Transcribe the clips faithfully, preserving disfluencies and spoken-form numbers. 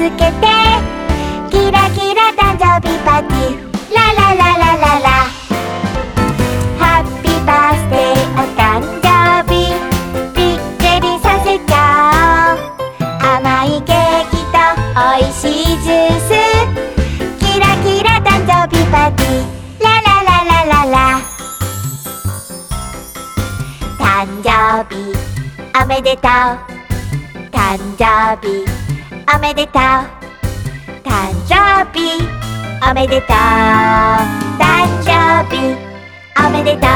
けてキラキラ誕生日パーティーララララララハッピーバースデーお誕生日びっくりさせちゃおう甘いケーキとおいしいジュースキラキラ誕生日パーティーララララララ誕生日おめでとう誕生日おめでとう誕生日おめでとう誕生日おめでとう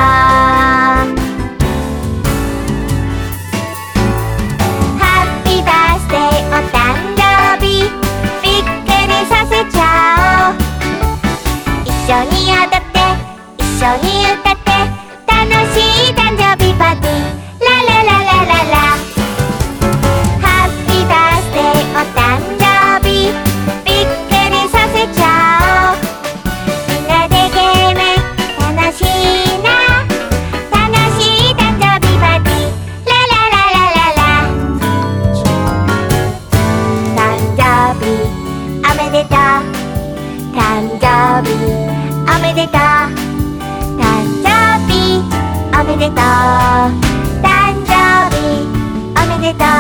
ハッピーバースデーお誕生日びっくりさせちゃおう一緒に踊って一緒に歌って楽しい誕生日パーティーララララララハッピーバースデーお誕生日びっくりさせちゃおうみんなでゲーム楽しいな楽しい誕生日パーティーララララララ誕生日おめでとう誕生日おめでとう誕生日おめでとう誕生日おめでとう